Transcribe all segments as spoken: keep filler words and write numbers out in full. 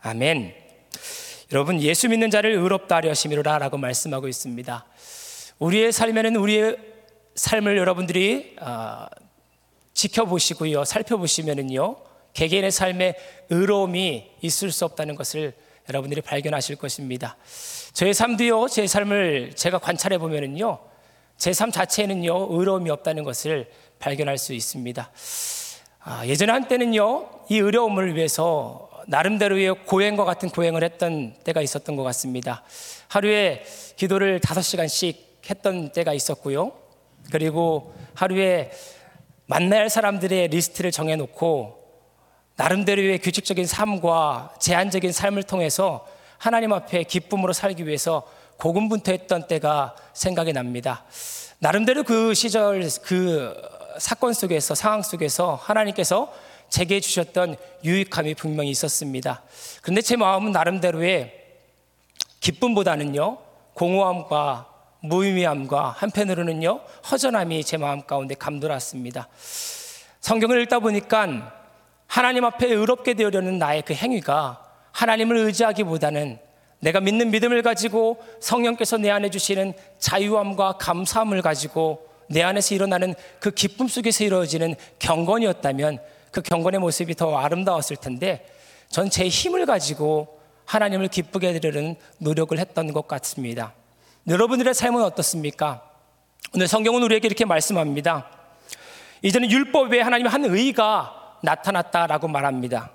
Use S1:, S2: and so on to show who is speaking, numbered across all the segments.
S1: 아멘. 여러분, 예수 믿는 자를 의롭다 하려 하심이로라 라고 말씀하고 있습니다. 우리의 삶에는 우리의 삶을 여러분들이 어, 지켜보시고요, 살펴보시면은요, 개개인의 삶에 의로움이 있을 수 없다는 것을 여러분들이 발견하실 것입니다. 저의 삶도요, 제 삶을 제가 관찰해 보면은요, 제 삶 자체에는요, 의로움이 없다는 것을 발견할 수 있습니다. 아, 예전에 한때는요, 이 의로움을 위해서 나름대로의 고행과 같은 고행을 했던 때가 있었던 것 같습니다. 하루에 기도를 다섯 시간씩 했던 때가 있었고요, 그리고 하루에 만나야 할 사람들의 리스트를 정해놓고 나름대로의 규칙적인 삶과 제한적인 삶을 통해서 하나님 앞에 기쁨으로 살기 위해서 고군분투했던 때가 생각이 납니다. 나름대로 그 시절 그 사건 속에서, 상황 속에서 하나님께서 제게 주셨던 유익함이 분명히 있었습니다. 그런데 제 마음은 나름대로의 기쁨보다는요, 공허함과 무의미함과 한편으로는요, 허전함이 제 마음 가운데 감돌았습니다. 성경을 읽다 보니까 하나님 앞에 의롭게 되려는 나의 그 행위가 하나님을 의지하기보다는 내가 믿는 믿음을 가지고 성령께서 내 안에 주시는 자유함과 감사함을 가지고 내 안에서 일어나는 그 기쁨 속에서 이루어지는 경건이었다면 그 경건의 모습이 더 아름다웠을 텐데, 전 제 힘을 가지고 하나님을 기쁘게 해드리려는 노력을 했던 것 같습니다. 여러분들의 삶은 어떻습니까? 오늘 성경은 우리에게 이렇게 말씀합니다. 이제는 율법 외에 하나님의 한 의가 나타났다라고 말합니다.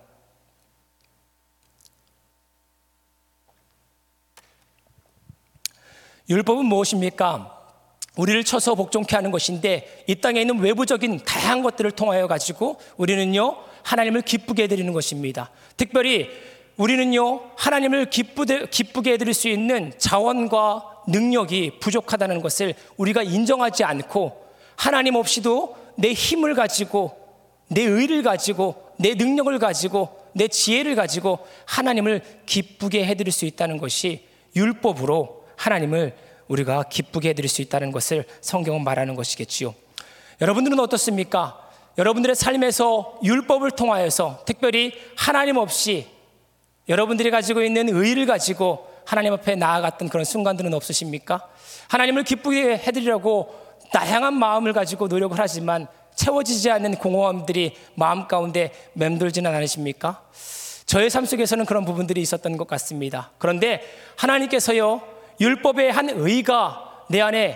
S1: 율법은 무엇입니까? 우리를 쳐서 복종케 하는 것인데, 이 땅에 있는 외부적인 다양한 것들을 통하여 가지고 우리는요, 하나님을 기쁘게 해드리는 것입니다. 특별히 우리는요, 하나님을 기쁘게, 기쁘게 해드릴 수 있는 자원과 능력이 부족하다는 것을 우리가 인정하지 않고, 하나님 없이도 내 힘을 가지고, 내 의를 가지고, 내 능력을 가지고, 내 지혜를 가지고 하나님을 기쁘게 해드릴 수 있다는 것이 율법으로 하나님을 우리가 기쁘게 해드릴 수 있다는 것을 성경은 말하는 것이겠지요. 여러분들은 어떻습니까? 여러분들의 삶에서 율법을 통하여서, 특별히 하나님 없이 여러분들이 가지고 있는 의를 가지고 하나님 앞에 나아갔던 그런 순간들은 없으십니까? 하나님을 기쁘게 해드리려고 다양한 마음을 가지고 노력을 하지만 채워지지 않는 공허함들이 마음 가운데 맴돌지는 않으십니까? 저의 삶 속에서는 그런 부분들이 있었던 것 같습니다. 그런데 하나님께서요, 율법의 한 의가 내 안에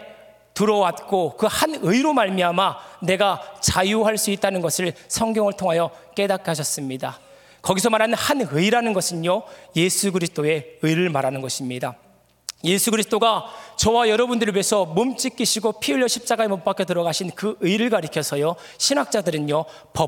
S1: 들어왔고 그 한 의로 말미암아 내가 자유할 수 있다는 것을 성경을 통하여 깨닫게 하셨습니다. 거기서 말하는 한 의라는 것은요, 예수 그리스도의 의를 말하는 것입니다. 예수 그리스도가 저와 여러분들을 위해서 몸 찢기시고 피 흘려 십자가에 못 박혀 들어가신 그 의를 가리켜서요, 신학자들은요,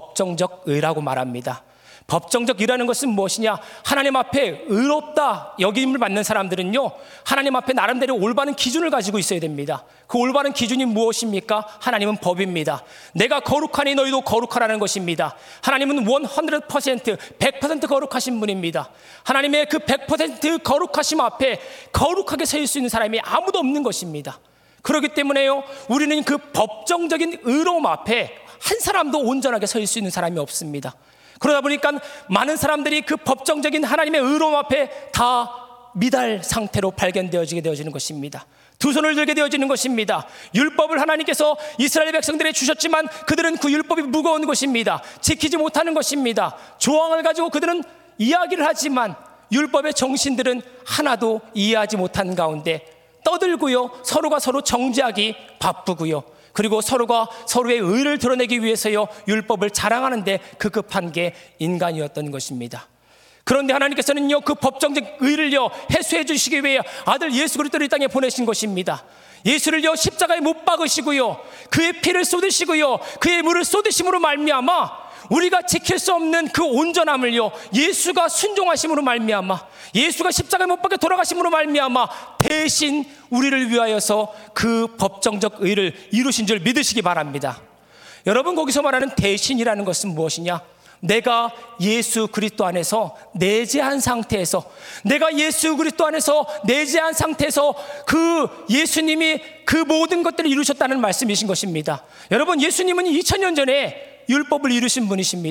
S1: 법정적 의라고 말합니다. 법정적 의라는 것은 무엇이냐? 하나님 앞에 의롭다 여김을 받는 사람들은요, 하나님 앞에 나름대로 올바른 기준을 가지고 있어야 됩니다. 그 올바른 기준이 무엇입니까? 하나님은 법입니다. 내가 거룩하니 너희도 거룩하라는 것입니다. 하나님은 백 퍼센트 백 퍼센트 거룩하신 분입니다. 하나님의 그 백 퍼센트 거룩하심 앞에 거룩하게 서 있을 수 있는 사람이 아무도 없는 것입니다. 그렇기 때문에요, 우리는 그 법정적인 의로움 앞에 한 사람도 온전하게 서 있을 수 있는 사람이 없습니다. 그러다 보니까 많은 사람들이 그 법정적인 하나님의 의로움 앞에 다 미달 상태로 발견되어지게 되어지는 것입니다. 두 손을 들게 되어지는 것입니다. 율법을 하나님께서 이스라엘 백성들에게 주셨지만 그들은 그 율법이 무거운 것입니다. 지키지 못하는 것입니다. 조항을 가지고 그들은 이야기를 하지만 율법의 정신들은 하나도 이해하지 못한 가운데 떠들고요, 서로가 서로 정죄하기 바쁘고요, 그리고 서로가 서로의 의를 드러내기 위해서요, 율법을 자랑하는데 급급한 게 인간이었던 것입니다. 그런데 하나님께서는요, 그 법정적 의를요, 해소해 주시기 위해 아들 예수 그리스도를 이 땅에 보내신 것입니다. 예수를요, 십자가에 못 박으시고요, 그의 피를 쏟으시고요, 그의 물을 쏟으심으로 말미암아 우리가 지킬 수 없는 그 온전함을요, 예수가 순종하심으로 말미암아, 예수가 십자가에 못 박혀 돌아가심으로 말미암아 대신 우리를 위하여서 그 법정적 의를 이루신 줄 믿으시기 바랍니다. 여러분, 거기서 말하는 대신이라는 것은 무엇이냐? 내가 예수 그리스도 안에서 내재한 상태에서, 내가 예수 그리스도 안에서 내재한 상태에서 그 예수님이 그 모든 것들을 이루셨다는 말씀이신 것입니다. 여러분, 예수님은 이천 년 전에 율법을 이루신 분이십니다.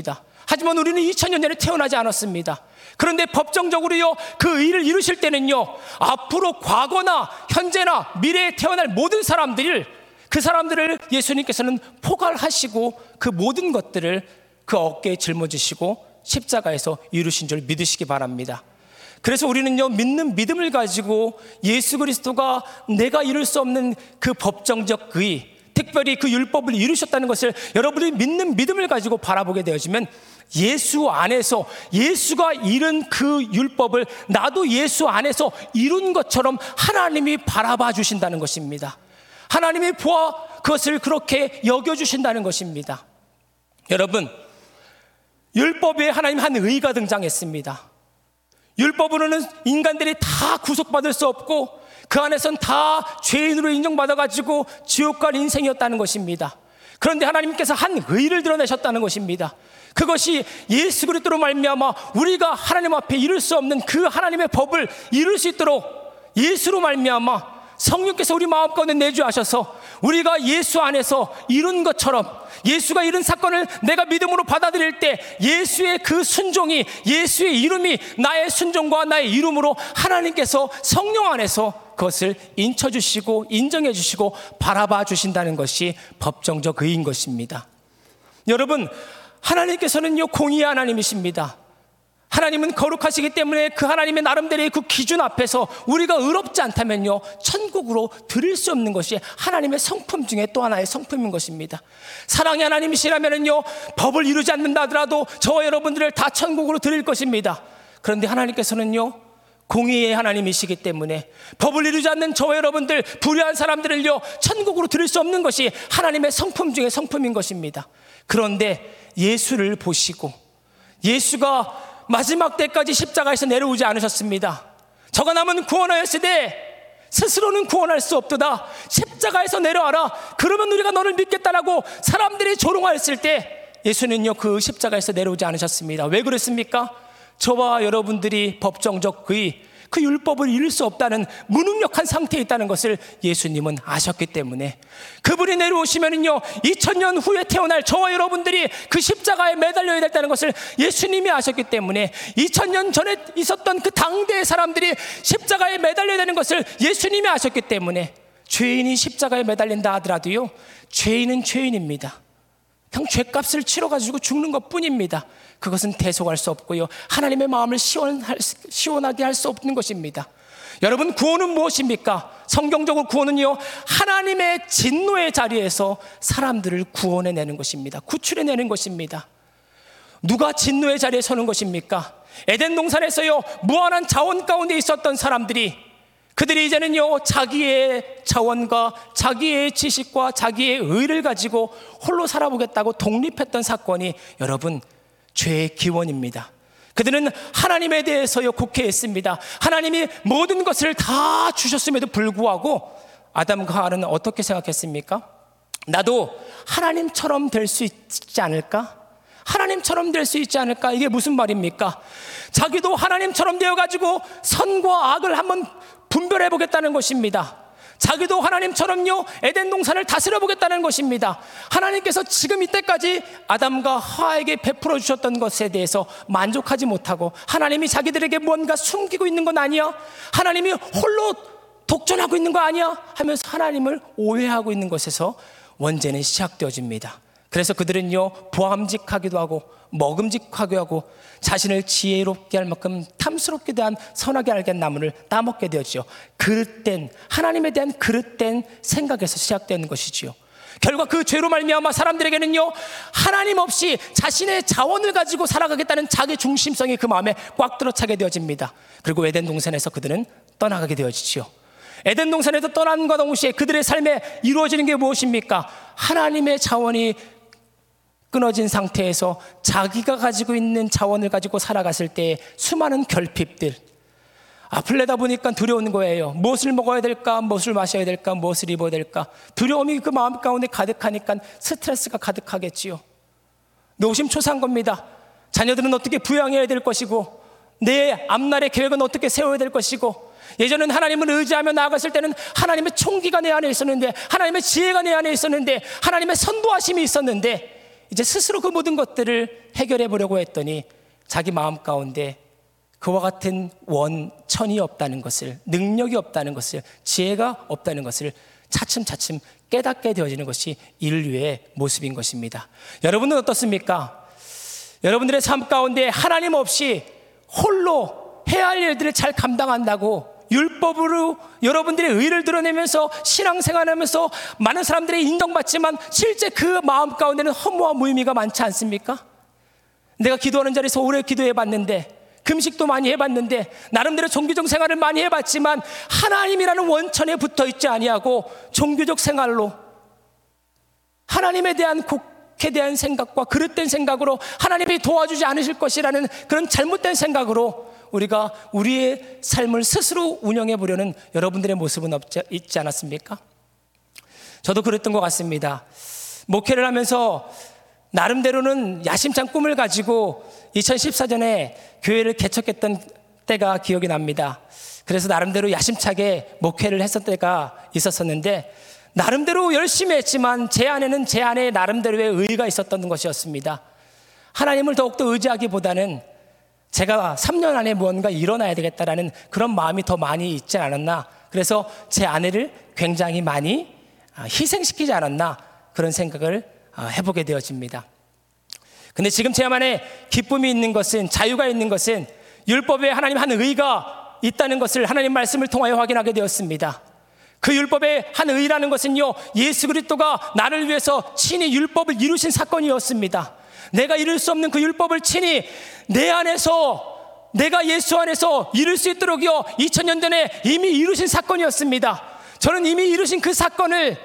S1: 하지만 우리는 이천 년 전에 태어나지 않았습니다. 그런데 법정적으로요, 그 의를 이루실 때는요, 앞으로 과거나 현재나 미래에 태어날 모든 사람들을, 그 사람들을 예수님께서는 포괄하시고 그 모든 것들을 그 어깨에 짊어지시고 십자가에서 이루신 줄 믿으시기 바랍니다. 그래서 우리는요, 믿는 믿음을 가지고 예수 그리스도가 내가 이룰 수 없는 그 법정적 의, 특별히 그 율법을 이루셨다는 것을 여러분이 믿는 믿음을 가지고 바라보게 되어지면 예수 안에서 예수가 이룬 그 율법을 나도 예수 안에서 이룬 것처럼 하나님이 바라봐 주신다는 것입니다. 하나님이 보아 그것을 그렇게 여겨주신다는 것입니다. 여러분, 율법에 하나님 한 의가 등장했습니다. 율법으로는 인간들이 다 구속받을 수 없고 그 안에선 다 죄인으로 인정받아가지고 지옥 갈 인생이었다는 것입니다. 그런데 하나님께서 한 의를 드러내셨다는 것입니다. 그것이 예수 그리스도로 말미암아 우리가 하나님 앞에 이룰 수 없는 그 하나님의 법을 이룰 수 있도록 예수로 말미암아 성령께서 우리 마음 가운데 내주하셔서 우리가 예수 안에서 이룬 것처럼 예수가 이룬 사건을 내가 믿음으로 받아들일 때 예수의 그 순종이, 예수의 이름이 나의 순종과 나의 이름으로 하나님께서 성령 안에서 그것을 인쳐주시고 인정해주시고 바라봐 주신다는 것이 법정적 의인 것입니다. 여러분, 하나님께서는요, 공의의 하나님이십니다. 하나님은 거룩하시기 때문에 그 하나님의 나름대로의 그 기준 앞에서 우리가 의롭지 않다면요, 천국으로 드릴 수 없는 것이 하나님의 성품 중에 또 하나의 성품인 것입니다. 사랑의 하나님이시라면요, 법을 이루지 않는다 하더라도 저와 여러분들을 다 천국으로 드릴 것입니다. 그런데 하나님께서는요, 공의의 하나님이시기 때문에 법을 이루지 않는 저와 여러분들, 불의한 사람들을요, 천국으로 드릴 수 없는 것이 하나님의 성품 중에 성품인 것입니다. 그런데 예수를 보시고 예수가 마지막 때까지 십자가에서 내려오지 않으셨습니다. 저가 남은 구원하였으되 스스로는 구원할 수 없도다. 십자가에서 내려와라. 그러면 우리가 너를 믿겠다라고 사람들이 조롱하였을 때 예수는요, 그 십자가에서 내려오지 않으셨습니다. 왜 그랬습니까? 저와 여러분들이 법정적 의, 그 율법을 이룰 수 없다는 무능력한 상태에 있다는 것을 예수님은 아셨기 때문에 그분이 내려오시면은요, 이천 년 후에 태어날 저와 여러분들이 그 십자가에 매달려야 된다는 것을 예수님이 아셨기 때문에 이천 년 전에 있었던 그 당대의 사람들이 십자가에 매달려야 되는 것을 예수님이 아셨기 때문에 죄인이 십자가에 매달린다 하더라도요, 죄인은 죄인입니다. 그냥 죄값을 치러가지고 죽는 것 뿐입니다. 그것은 대속할 수 없고요, 하나님의 마음을 시원할, 시원하게 할 수 없는 것입니다. 여러분, 구원은 무엇입니까? 성경적으로 구원은요, 하나님의 진노의 자리에서 사람들을 구원해내는 것입니다. 구출해내는 것입니다. 누가 진노의 자리에 서는 것입니까? 에덴 동산에서요, 무한한 자원 가운데 있었던 사람들이, 그들이 이제는요, 자기의 자원과 자기의 지식과 자기의 의를 가지고 홀로 살아보겠다고 독립했던 사건이 여러분, 죄의 기원입니다. 그들은 하나님에 대해서요, 곡해했습니다. 하나님이 모든 것을 다 주셨음에도 불구하고 아담과 하와는 어떻게 생각했습니까? 나도 하나님처럼 될 수 있지 않을까? 하나님처럼 될 수 있지 않을까? 이게 무슨 말입니까? 자기도 하나님처럼 되어가지고 선과 악을 한번 분별해 보겠다는 것입니다. 자기도 하나님처럼요, 에덴 동산을 다스려 보겠다는 것입니다. 하나님께서 지금 이때까지 아담과 하와에게 베풀어 주셨던 것에 대해서 만족하지 못하고 하나님이 자기들에게 뭔가 숨기고 있는 건 아니야? 하나님이 홀로 독존하고 있는 거 아니야? 하면서 하나님을 오해하고 있는 것에서 원죄는 시작되어집니다. 그래서 그들은요, 보암직하기도 하고 먹음직하기도 하고 자신을 지혜롭게 할 만큼 탐스럽게 대한 선하게 알게 한 나무를 따먹게 되었죠. 그릇된, 하나님에 대한 그릇된 생각에서 시작되는 것이지요. 결과 그 죄로 말미암아 사람들에게는요, 하나님 없이 자신의 자원을 가지고 살아가겠다는 자기 중심성이 그 마음에 꽉 들어차게 되어집니다. 그리고 에덴 동산에서 그들은 떠나가게 되어지지요. 에덴 동산에서 떠난과 동시에 그들의 삶에 이루어지는 게 무엇입니까? 하나님의 자원이 끊어진 상태에서 자기가 가지고 있는 자원을 가지고 살아갔을 때 수많은 결핍들, 앞을 내다보니까 두려운 거예요. 무엇을 먹어야 될까? 무엇을 마셔야 될까? 무엇을 입어야 될까? 두려움이 그 마음 가운데 가득하니까 스트레스가 가득하겠지요. 노심초사한 겁니다. 자녀들은 어떻게 부양해야 될 것이고, 내 앞날의 계획은 어떻게 세워야 될 것이고, 예전엔 하나님을 의지하며 나아갔을 때는 하나님의 총기가 내 안에 있었는데, 하나님의 지혜가 내 안에 있었는데, 하나님의 선도하심이 있었는데, 이제 스스로 그 모든 것들을 해결해 보려고 했더니 자기 마음 가운데 그와 같은 원천이 없다는 것을, 능력이 없다는 것을, 지혜가 없다는 것을 차츰차츰 깨닫게 되어지는 것이 인류의 모습인 것입니다. 여러분은 어떻습니까? 여러분들의 삶 가운데 하나님 없이 홀로 해야 할 일들을 잘 감당한다고 율법으로 여러분들의 의를 드러내면서 신앙생활하면서 많은 사람들의 인정받지만 실제 그 마음 가운데는 허무와 무의미가 많지 않습니까? 내가 기도하는 자리에서 오래 기도해봤는데, 금식도 많이 해봤는데, 나름대로 종교적 생활을 많이 해봤지만 하나님이라는 원천에 붙어있지 아니하고 종교적 생활로 하나님에 대한 곡에 대한 생각과 그릇된 생각으로 하나님이 도와주지 않으실 것이라는 그런 잘못된 생각으로 우리가 우리의 삶을 스스로 운영해 보려는 여러분들의 모습은 없지, 있지 않았습니까? 저도 그랬던 것 같습니다. 목회를 하면서 나름대로는 야심찬 꿈을 가지고 이천십사 년에 교회를 개척했던 때가 기억이 납니다. 그래서 나름대로 야심차게 목회를 했었던 때가 있었었는데, 나름대로 열심히 했지만 제 안에는 제 안에 나름대로의 의의가 있었던 것이었습니다. 하나님을 더욱더 의지하기보다는 제가 삼 년 안에 무언가 일어나야 되겠다라는 그런 마음이 더 많이 있지 않았나, 그래서 제 아내를 굉장히 많이 희생시키지 않았나, 그런 생각을 해보게 되어집니다. 근데 지금 제 안에 기쁨이 있는 것은, 자유가 있는 것은 율법에 하나님 한 의가 있다는 것을 하나님 말씀을 통하여 확인하게 되었습니다. 그 율법의 한 의라는 것은요, 예수 그리스도가 나를 위해서 친히 율법을 이루신 사건이었습니다. 내가 이룰 수 없는 그 율법을 친히 내 안에서, 내가 예수 안에서 이룰 수 있도록요 이천 년 전에 이미 이루신 사건이었습니다. 저는 이미 이루신 그 사건을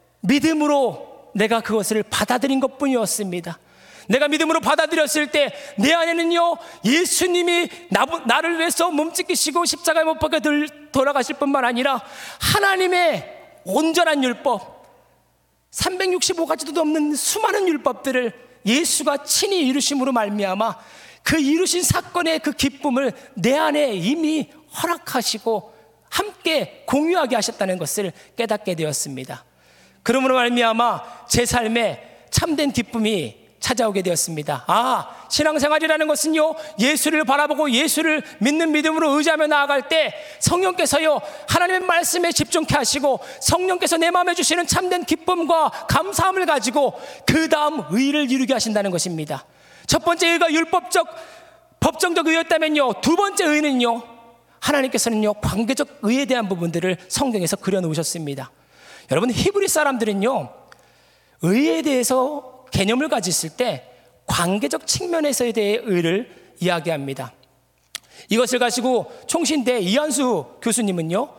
S1: 믿음으로 내가 그것을 받아들인 것뿐이었습니다. 내가 믿음으로 받아들였을 때 내 안에는요, 예수님이 나, 나를 위해서 몸짓기시고 십자가에 못 박혀 돌아가실 뿐만 아니라 하나님의 온전한 율법, 삼백육십오 가지도 넘는 수많은 율법들을 예수가 친히 이루심으로 말미암아 그 이루신 사건의 그 기쁨을 내 안에 이미 허락하시고 함께 공유하게 하셨다는 것을 깨닫게 되었습니다. 그러므로 말미암아 제 삶에 참된 기쁨이 찾아오게 되었습니다. 아, 신앙생활이라는 것은요, 예수를 바라보고 예수를 믿는 믿음으로 의지하며 나아갈 때 성령께서요, 하나님의 말씀에 집중케 하시고 성령께서 내 마음에 주시는 참된 기쁨과 감사함을 가지고 그 다음 의를 이루게 하신다는 것입니다. 첫 번째 의가 율법적, 법정적 의였다면요, 두 번째 의는요, 하나님께서는요, 관계적 의에 대한 부분들을 성경에서 그려놓으셨습니다. 여러분, 히브리 사람들은요, 의에 대해서 개념을 가졌을 때 관계적 측면에서에 대해 의를 이야기합니다. 이것을 가지고 총신대 이한수 교수님은요,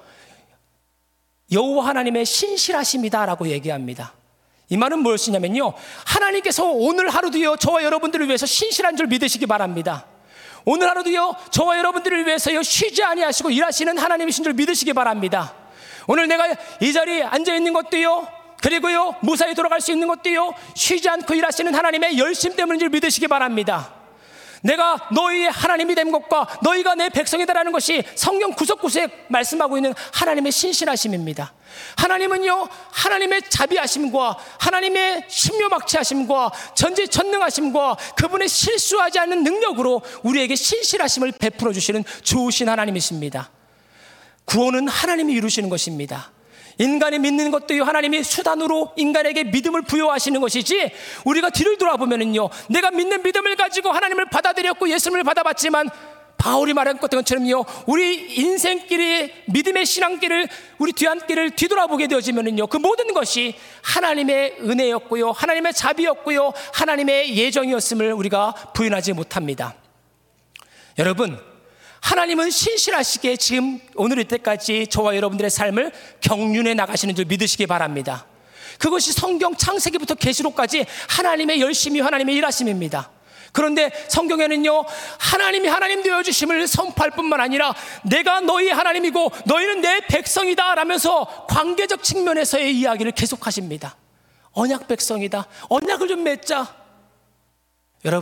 S1: 여호와 하나님의 신실하심이다라고 얘기합니다. 이 말은 무엇이냐면요, 하나님께서 오늘 하루도요 저와 여러분들을 위해서 신실한 줄 믿으시기 바랍니다. 오늘 하루도요 저와 여러분들을 위해서요 쉬지 아니하시고 일하시는 하나님이신 줄 믿으시기 바랍니다. 오늘 내가 이 자리에 앉아 있는 것도요, 그리고요 무사히 돌아갈 수 있는 것도요 쉬지 않고 일하시는 하나님의 열심 때문인 줄 믿으시기 바랍니다. 내가 너희의 하나님이 된 것과 너희가 내 백성이다라는 것이 성경 구석구석에 말씀하고 있는 하나님의 신실하심입니다. 하나님은요, 하나님의 자비하심과 하나님의 신묘막치하심과 전지전능하심과 그분의 실수하지 않는 능력으로 우리에게 신실하심을 베풀어 주시는 좋으신 하나님이십니다. 구원은 하나님이 이루시는 것입니다. 인간이 믿는 것도요, 하나님이 수단으로 인간에게 믿음을 부여하시는 것이지, 우리가 뒤를 돌아보면은요, 내가 믿는 믿음을 가지고 하나님을 받아들였고 예수님을 받아봤지만 바울이 말한 것처럼요, 우리 인생길의 믿음의 신앙길을, 우리 뒤안길을 뒤돌아보게 되어지면은요, 그 모든 것이 하나님의 은혜였고요, 하나님의 자비였고요, 하나님의 예정이었음을 우리가 부인하지 못합니다. 여러분, 하나님은 신실하시게 지금 오늘 이때까지 저와 여러분들의 삶을 경륜해 나가시는 줄 믿으시기 바랍니다. 그것이 성경 창세기부터 계시록까지 하나님의 열심히 하나님의 일하심입니다. 그런데 성경에는요, 하나님이 하나님 되어주심을 선포할 뿐만 아니라 내가 너희 하나님이고 너희는 내 백성이다 라면서 관계적 측면에서의 이야기를 계속하십니다. 언약 백성이다, 언약을 좀 맺자. 여러분,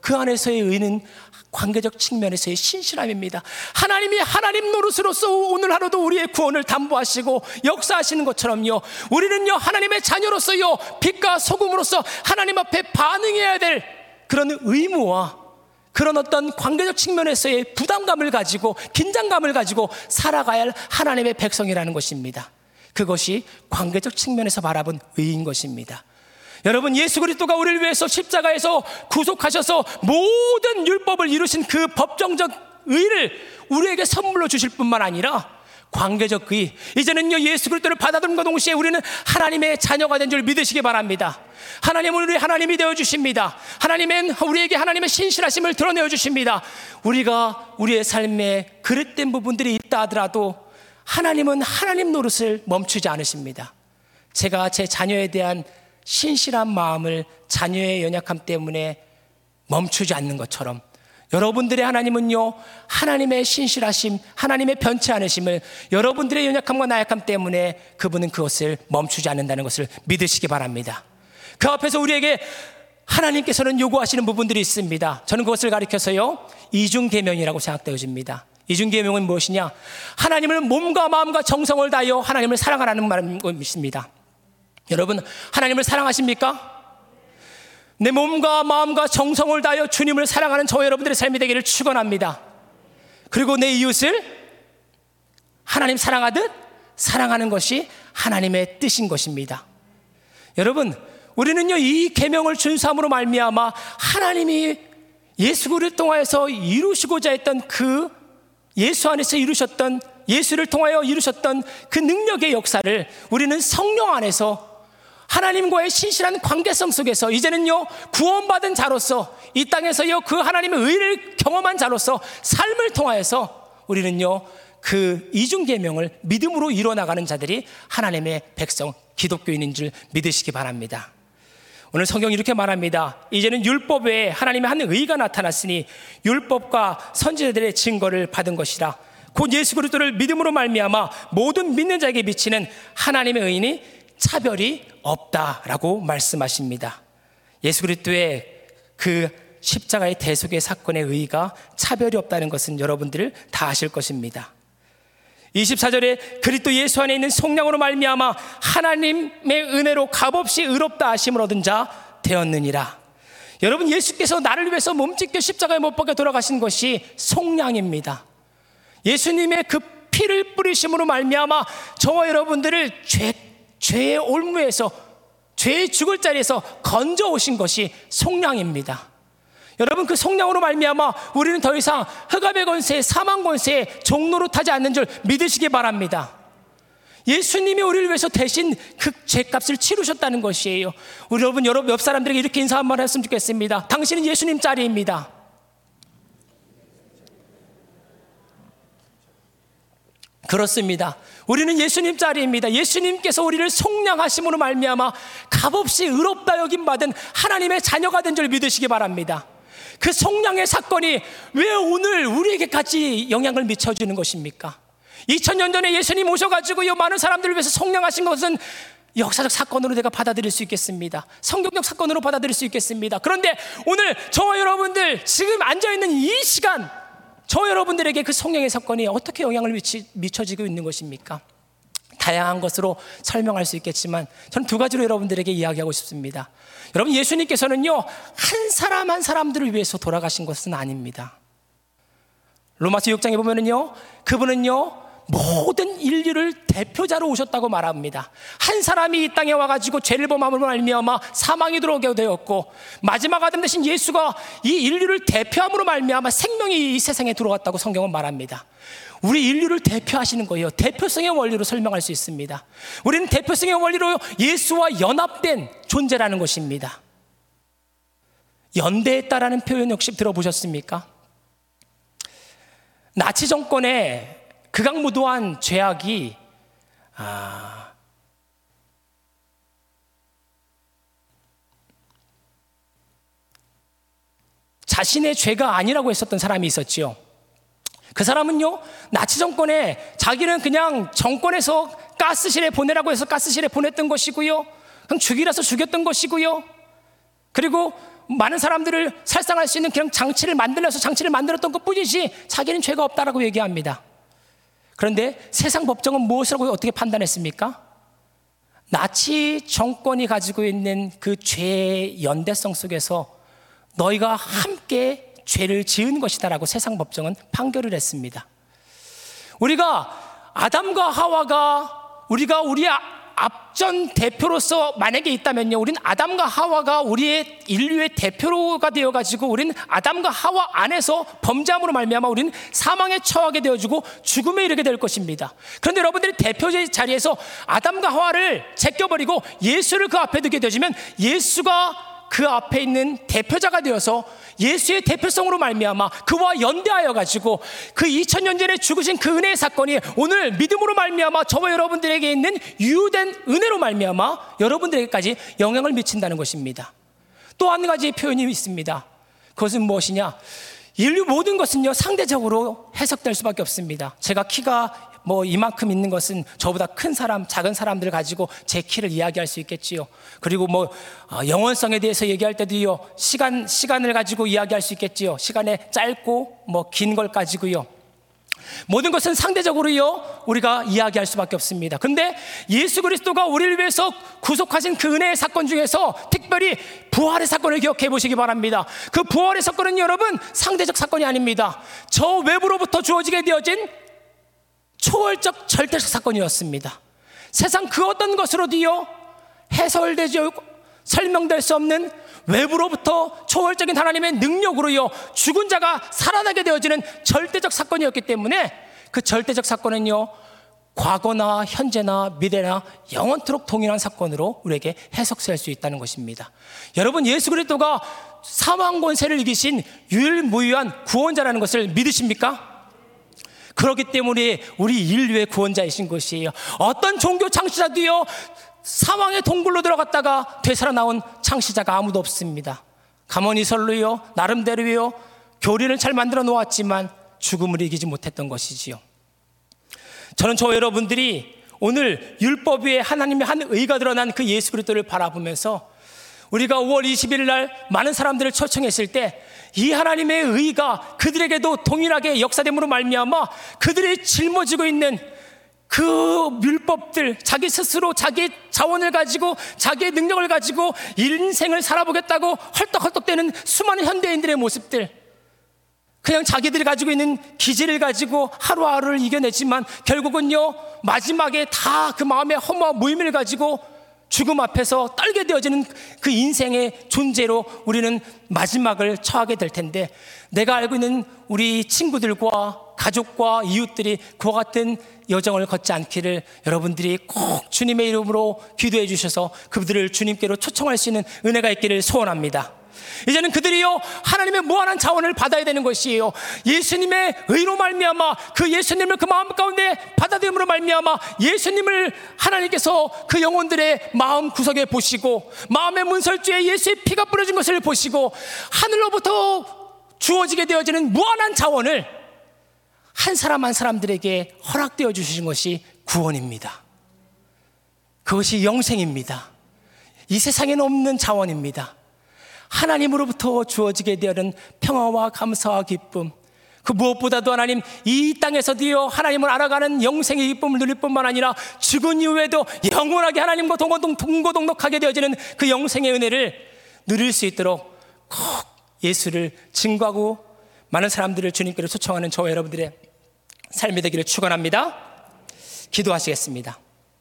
S1: 그 안에서의 의는 관계적 측면에서의 신실함입니다. 하나님이 하나님 노릇으로서 오늘 하루도 우리의 구원을 담보하시고 역사하시는 것처럼요, 우리는요 하나님의 자녀로서요 빛과 소금으로서 하나님 앞에 반응해야 될 그런 의무와 그런 어떤 관계적 측면에서의 부담감을 가지고 긴장감을 가지고 살아가야 할 하나님의 백성이라는 것입니다. 그것이 관계적 측면에서 바라본 의인 것입니다. 여러분, 예수 그리스도가 우리를 위해서 십자가에서 구속하셔서 모든 율법을 이루신 그 법정적 의를 우리에게 선물로 주실 뿐만 아니라 관계적 의, 이제는요 예수 그리스도를 받아들임과 동시에 우리는 하나님의 자녀가 된 줄 믿으시기 바랍니다. 하나님은 우리 하나님이 되어주십니다. 하나님은 우리에게 하나님의 신실하심을 드러내어 주십니다. 우리가 우리의 삶에 그릇된 부분들이 있다 하더라도 하나님은 하나님 노릇을 멈추지 않으십니다. 제가 제 자녀에 대한 신실한 마음을 자녀의 연약함 때문에 멈추지 않는 것처럼 여러분들의 하나님은요 하나님의 신실하심, 하나님의 변치 않으심을 여러분들의 연약함과 나약함 때문에 그분은 그것을 멈추지 않는다는 것을 믿으시기 바랍니다. 그 앞에서 우리에게 하나님께서는 요구하시는 부분들이 있습니다. 저는 그것을 가리켜서요 이중계명이라고 생각되어집니다. 이중계명은 무엇이냐? 하나님을 몸과 마음과 정성을 다하여 하나님을 사랑하라는 말입니다. 여러분, 하나님을 사랑하십니까? 내 몸과 마음과 정성을 다하여 주님을 사랑하는 저와 여러분들의 삶이 되기를 축원합니다. 그리고 내 이웃을 하나님 사랑하듯 사랑하는 것이 하나님의 뜻인 것입니다. 여러분, 우리는요 이 계명을 준수함으로 말미암아 하나님이 예수 그리스도를 통하여서 이루시고자 했던 그 예수 안에서 이루셨던, 예수를 통하여 이루셨던 그 능력의 역사를 우리는 성령 안에서 하나님과의 신실한 관계성 속에서 이제는요 구원받은 자로서 이 땅에서요 그 하나님의 의를 경험한 자로서 삶을 통하여서 우리는요 그 이중계명을 믿음으로 이뤄나가는 자들이 하나님의 백성 기독교인인 줄 믿으시기 바랍니다. 오늘 성경이 이렇게 말합니다. 이제는 율법 외에 하나님의 한 의가 나타났으니 율법과 선지자들의 증거를 받은 것이라. 곧 예수 그리스도를 믿음으로 말미암아 모든 믿는 자에게 비치는 하나님의 의인이 차별이 없다라고 말씀하십니다. 예수 그리스도의 그 십자가의 대속의 사건의 의의가 차별이 없다는 것은 여러분들 다 아실 것입니다. 이십사 절에 그리스도 예수 안에 있는 속량으로 말미암아 하나님의 은혜로 값없이 의롭다 하심을 얻은 자 되었느니라. 여러분, 예수께서 나를 위해서 몸짓겨 십자가에 못 박혀 돌아가신 것이 속량입니다. 예수님의 그 피를 뿌리심으로 말미암아 저와 여러분들을 죄, 죄의 올무에서, 죄의 죽을 자리에서 건져 오신 것이 속량입니다. 여러분, 그 속량으로 말미암아 우리는 더 이상 흑암의 권세, 사망 권세에 종노릇하지 않는 줄 믿으시기 바랍니다. 예수님이 우리를 위해서 대신 그 죄값을 치르셨다는 것이에요. 우리 여러분, 여러분 옆 사람들에게 이렇게 인사 한번 했으면 좋겠습니다. 당신은 예수님 짤입니다. 그렇습니다. 우리는 예수님 짤입니다. 예수님께서 우리를 속량하심으로 말미암아 값없이 의롭다 여김 받은 하나님의 자녀가 된 줄 믿으시기 바랍니다. 그 속량의 사건이 왜 오늘 우리에게까지 영향을 미쳐주는 것입니까? 이천 년 전에 예수님 오셔가지고 이 많은 사람들을 위해서 속량하신 것은 역사적 사건으로 내가 받아들일 수 있겠습니다. 성경적 사건으로 받아들일 수 있겠습니다. 그런데 오늘 저와 여러분들 지금 앉아있는 이 시간, 저 여러분들에게 그 속량의 사건이 어떻게 영향을 미치, 미쳐지고 있는 것입니까? 다양한 것으로 설명할 수 있겠지만 저는 두 가지로 여러분들에게 이야기하고 싶습니다. 여러분, 예수님께서는요 한 사람 한 사람들을 위해서 돌아가신 것은 아닙니다. 로마서 육 장에 보면은요 그분은요 모든 인류를 대표자로 오셨다고 말합니다. 한 사람이 이 땅에 와가지고 죄를 범함으로 말미암아 사망이 들어오게 되었고, 마지막 아담 되신 예수가 이 인류를 대표함으로 말미암아 생명이 이 세상에 들어왔다고 성경은 말합니다. 우리 인류를 대표하시는 거예요. 대표성의 원리로 설명할 수 있습니다. 우리는 대표성의 원리로 예수와 연합된 존재라는 것입니다. 연대했다라는 표현 역시 들어보셨습니까? 나치 정권의 극악무도한 죄악이 아, 자신의 죄가 아니라고 했었던 사람이 있었지요. 그 사람은요 나치 정권에 자기는 그냥 정권에서 가스실에 보내라고 해서 가스실에 보냈던 것이고요, 그냥 죽이라서 죽였던 것이고요, 그리고 많은 사람들을 살상할 수 있는 그런 장치를 만들어서 장치를 만들었던 것 뿐이지 자기는 죄가 없다라고 얘기합니다. 그런데 세상 법정은 무엇이라고 어떻게 판단했습니까? 나치 정권이 가지고 있는 그 죄의 연대성 속에서 너희가 함께 죄를 지은 것이다라고 세상 법정은 판결을 했습니다. 우리가 아담과 하와가 우리가 우리의 앞전 대표로서 만약에 있다면요, 우린 아담과 하와가 우리의 인류의 대표가 되어가지고 우린 아담과 하와 안에서 범죄함으로 말미암아 우리는 사망에 처하게 되어지고 죽음에 이르게 될 것입니다. 그런데 여러분들이 대표의 자리에서 아담과 하와를 제껴버리고 예수를 그 앞에 두게 되어지면 예수가 그 앞에 있는 대표자가 되어서 예수의 대표성으로 말미암아 그와 연대하여 가지고 그 이천 년 전에 죽으신 그 은혜의 사건이 오늘 믿음으로 말미암아 저와 여러분들에게 있는 유효된 은혜로 말미암아 여러분들에게까지 영향을 미친다는 것입니다. 또 한 가지 표현이 있습니다. 그것은 무엇이냐? 인류 모든 것은요 상대적으로 해석될 수밖에 없습니다. 제가 키가 뭐 이만큼 있는 것은 저보다 큰 사람, 작은 사람들을 가지고 제 키를 이야기할 수 있겠지요. 그리고 뭐 영원성에 대해서 얘기할 때도요 시간 시간을 가지고 이야기할 수 있겠지요. 시간에 짧고 뭐 긴 걸 가지고요. 모든 것은 상대적으로요 우리가 이야기할 수밖에 없습니다. 그런데 예수 그리스도가 우리를 위해서 구속하신 그 은혜의 사건 중에서 특별히 부활의 사건을 기억해 보시기 바랍니다. 그 부활의 사건은 여러분 상대적 사건이 아닙니다. 저 외부로부터 주어지게 되어진 초월적 절대적 사건이었습니다. 세상 그 어떤 것으로도요 해설되지 설명될 수 없는 외부로부터 초월적인 하나님의 능력으로요 죽은 자가 살아나게 되어지는 절대적 사건이었기 때문에 그 절대적 사건은요 과거나 현재나 미래나 영원토록 동일한 사건으로 우리에게 해석될 수 있다는 것입니다. 여러분, 예수 그리스도가 사망 권세를 이기신 유일무이한 구원자라는 것을 믿으십니까? 그렇기 때문에 우리 인류의 구원자이신 것이에요. 어떤 종교 창시자도요 사망의 동굴로 들어갔다가 되살아나온 창시자가 아무도 없습니다. 가모니설로요 나름대로요 교리를 잘 만들어 놓았지만 죽음을 이기지 못했던 것이지요. 저는 저 여러분들이 오늘 율법 위에 하나님의 한 의가 드러난 그 예수 그리스도를 바라보면서 우리가 오월 이십일 날 많은 사람들을 초청했을 때 이 하나님의 의가 그들에게도 동일하게 역사됨으로 말미암아 그들이 짊어지고 있는 그 율법들, 자기 스스로 자기 자원을 가지고 자기의 능력을 가지고 인생을 살아보겠다고 헐떡헐떡대는 수많은 현대인들의 모습들, 그냥 자기들이 가지고 있는 기질을 가지고 하루하루를 이겨내지만 결국은요 마지막에 다 그 마음의 허무와 무의미를 가지고 죽음 앞에서 떨게 되어지는 그 인생의 존재로 우리는 마지막을 처하게 될 텐데, 내가 알고 있는 우리 친구들과 가족과 이웃들이 그와 같은 여정을 걷지 않기를 여러분들이 꼭 주님의 이름으로 기도해 주셔서 그들을 주님께로 초청할 수 있는 은혜가 있기를 소원합니다. 이제는 그들이요 하나님의 무한한 자원을 받아야 되는 것이에요. 예수님의 의로 말미암아 그 예수님을 그 마음 가운데 받아들임으로 말미암아 예수님을 하나님께서 그 영혼들의 마음 구석에 보시고 마음의 문설주에 예수의 피가 뿌려진 것을 보시고 하늘로부터 주어지게 되어지는 무한한 자원을 한 사람 한 사람들에게 허락되어 주신 것이 구원입니다. 그것이 영생입니다. 이 세상에는 없는 자원입니다. 하나님으로부터 주어지게 되는 평화와 감사와 기쁨, 그 무엇보다도 하나님 이 땅에서도요 하나님을 알아가는 영생의 기쁨을 누릴 뿐만 아니라 죽은 이후에도 영원하게 하나님과 동고동락하게 되어지는 그 영생의 은혜를 누릴 수 있도록 꼭 예수를 증거하고 많은 사람들을 주님께로 초청하는 저와 여러분들의 삶이 되기를 축원합니다. 기도하시겠습니다.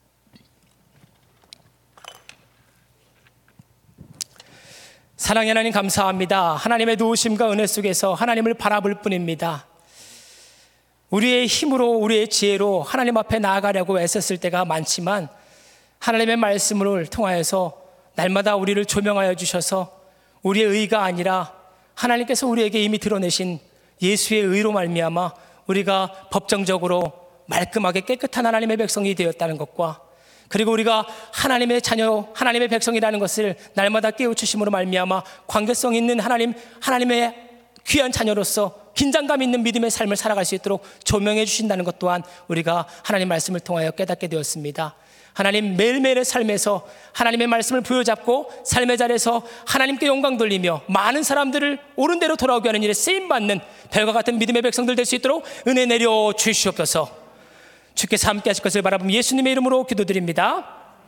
S1: 사랑의 하나님 감사합니다. 하나님의 도우심과 은혜 속에서 하나님을 바라볼 뿐입니다. 우리의 힘으로 우리의 지혜로 하나님 앞에 나아가려고 애썼을 때가 많지만 하나님의 말씀을 통하여서 날마다 우리를 조명하여 주셔서 우리의 의가 아니라 하나님께서 우리에게 이미 드러내신 예수의 의로 말미암아 우리가 법정적으로 말끔하게 깨끗한 하나님의 백성이 되었다는 것과, 그리고 우리가 하나님의 자녀, 하나님의 백성이라는 것을 날마다 깨우치심으로 말미암아 관계성 있는 하나님, 하나님의 귀한 자녀로서 긴장감 있는 믿음의 삶을 살아갈 수 있도록 조명해 주신다는 것 또한 우리가 하나님 말씀을 통하여 깨닫게 되었습니다. 하나님, 매일매일의 삶에서 하나님의 말씀을 부여잡고 삶의 자리에서 하나님께 영광 돌리며 많은 사람들을 옳은 대로 돌아오게 하는 일에 쓰임받는 별과 같은 믿음의 백성들 될 수 있도록 은혜 내려 주시옵소서. 주께서 함께 하실 것을 바라보며 예수님의 이름으로 기도드립니다.